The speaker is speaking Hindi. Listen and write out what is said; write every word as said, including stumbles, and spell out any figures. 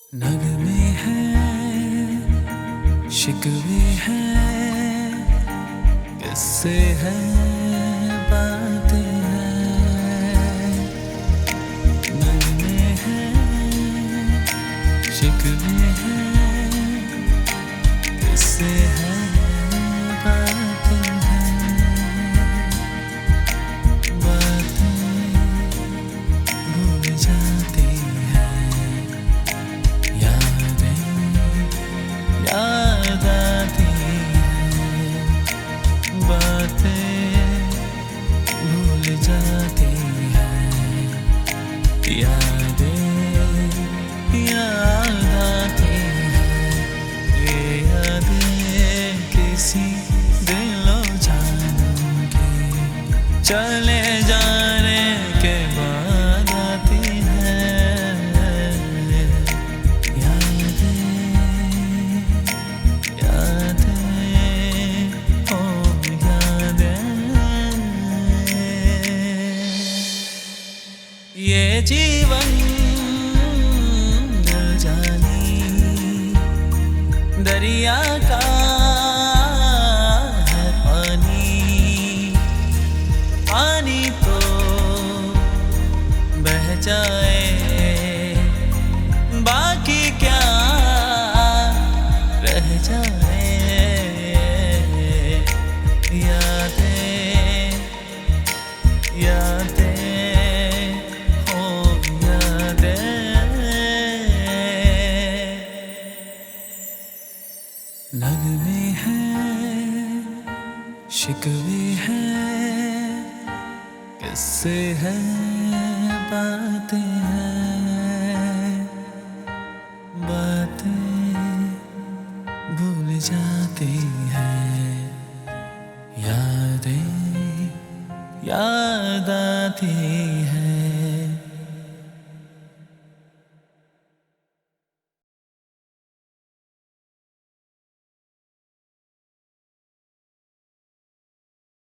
नगमे हैं, शिकवे हैं, किस्से हैं, बातें हैं। नगमे हैं, शिकवे हैं, किस्से हैं, बातें हैं। बातें भूल जाती याद आती है, बातें भूल जाती है, यादें याद आती है। ये यादें किसी दिलो जान के चले जाने के बाद आती है। ये जीवन न जानी दरिया का है पानी, पानी तो बह जाए, बाकी क्या रह जाए। यादें यादें नगमे हैं, शिकवे हैं, किस्से हैं, बातें हैं। बातें भूल जा